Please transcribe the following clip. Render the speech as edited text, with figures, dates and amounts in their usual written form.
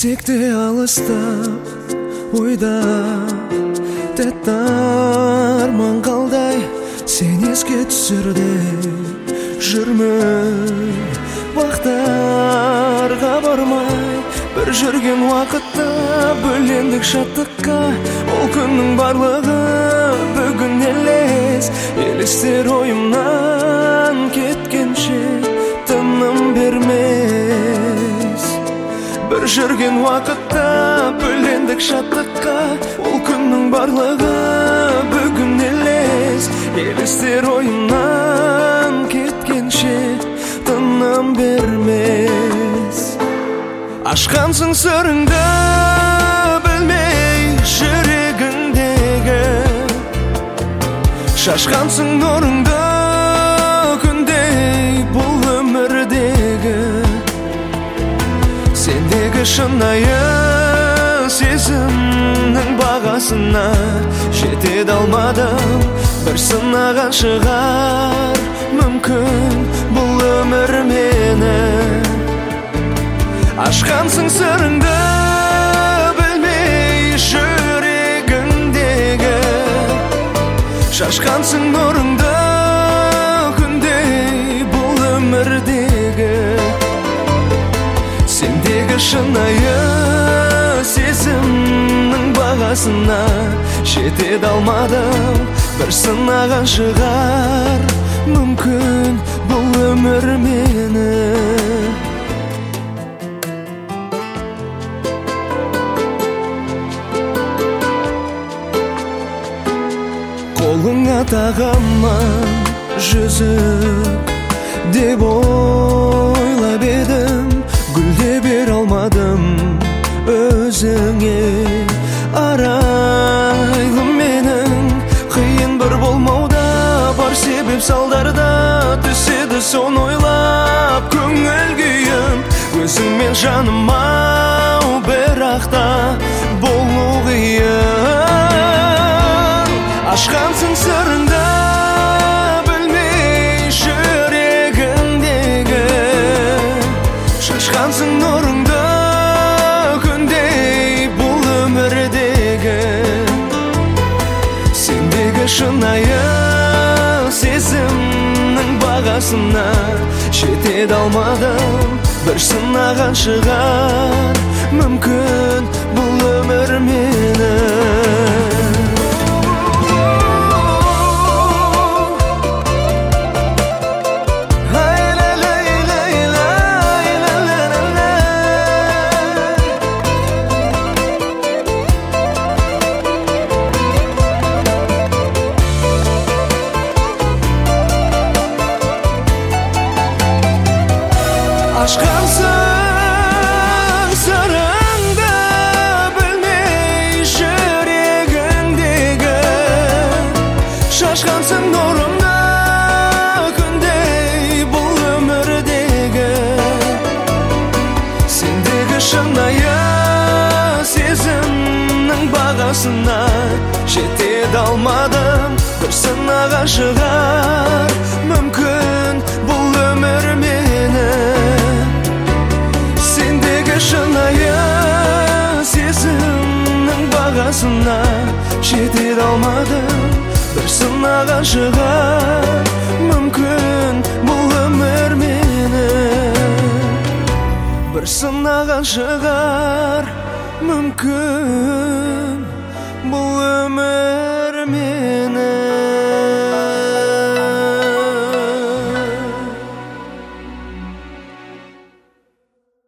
Bilsek de alыстap oydap Tettarman kalday sen esке түсірді жүрмі Бақтарға бармай бір жүрген уақытта бөлендік шаттыққа Ол күннің барлығы бүгін елестер ойымнан кеткенше тыным бермес Бір жүрген уақытта бөлендік шаттыққа Ол күннің барлығы бүгін елестер ойымнан кеткенше тыным бермес Ашқансың сырыңды білмей жүрегіңдегі Шашқансың нұрыңды күндей бұл өмірдегі Сендегі шынайы сезімнің бағасына жете алмадым Бір сынаған шығар мүмкін бұл өмір мені Ашқансың сырыңды білмей жүрегіңдегі Шашқансың нұрыңды күндей бұл өмірдегі Сендегі шынайы сезімнің бағасына жете алмадым Бір сынаған шығар мүмкін бұл өмір мені Қолыңа тағамын жүзік деп ойлап едім Гүл де бере алмадым өзіңе арайлым менің Қиын бір болмауда бар себеп салдарда түседі соны ойлап көңіл күйім Өзіңмен жаным ау бірақ та болу қиын Ашқансың сырыңды білмей жүрегіңдегі Шашқансың нұрыңды күндей бұл өмірдегі Сендегі шынайы сезімнің бағасына жете алмадым Бір сынаған шығар мүмкін бұл өмір мені Ашқансың сырыңды білмей жүрегіңдегі Шашқансың нұрымды күндей бұл өмірдегі Сендегі шынайы сезімнің бағасына жете алмадым Бір сынаған шығар мүмкін бұл өмір мені Шынайы сезімнің бағасына жете алмадым Бір сынаған шығар мүмкін бұл өмір мені Бір сынаған шығар мүмкін бұл өмір